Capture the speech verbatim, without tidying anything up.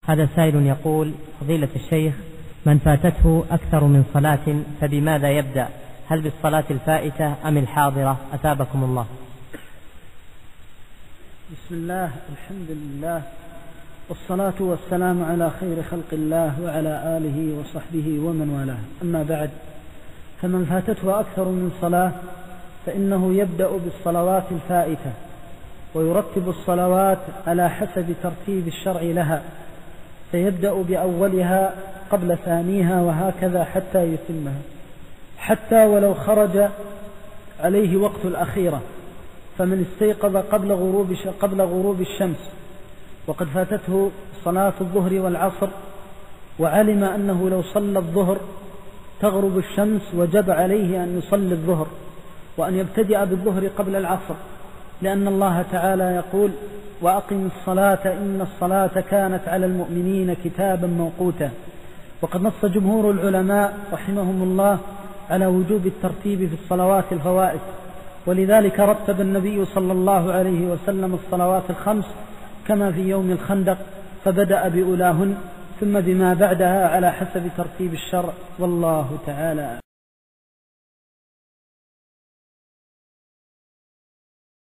هذا سائل يقول: فضيلة الشيخ، من فاتته أكثر من صلاة فبماذا يبدأ؟ هل بالصلاة الفائتة أم الحاضرة؟ أثابكم الله. بسم الله، الحمد لله، والصلاة والسلام على خير خلق الله وعلى آله وصحبه ومن والاه، أما بعد، فمن فاتته أكثر من صلاة فإنه يبدأ بالصلوات الفائتة ويرتب الصلوات على حسب ترتيب الشرع لها، فيبدأ بأولها قبل ثانيها وهكذا حتى يتمها، حتى ولو خرج عليه وقت الأخيرة. فمن استيقظ قبل غروب قبل غروب الشمس وقد فاتته صلاة الظهر والعصر وعلم أنه لو صلى الظهر تغرب الشمس، وجب عليه أن يصلي الظهر وأن يبتدئ بالظهر قبل العصر، لأن الله تعالى يقول: وأقم الصلاة إن الصلاة كانت على المؤمنين كتابا موقوتا. وقد نص جمهور العلماء رحمهم الله على وجوب الترتيب في الصلوات الفوائت، ولذلك رتب النبي صلى الله عليه وسلم الصلوات الخمس كما في يوم الخندق، فبدأ بأولاهن ثم بما بعدها على حسب ترتيب الشرع، والله تعالى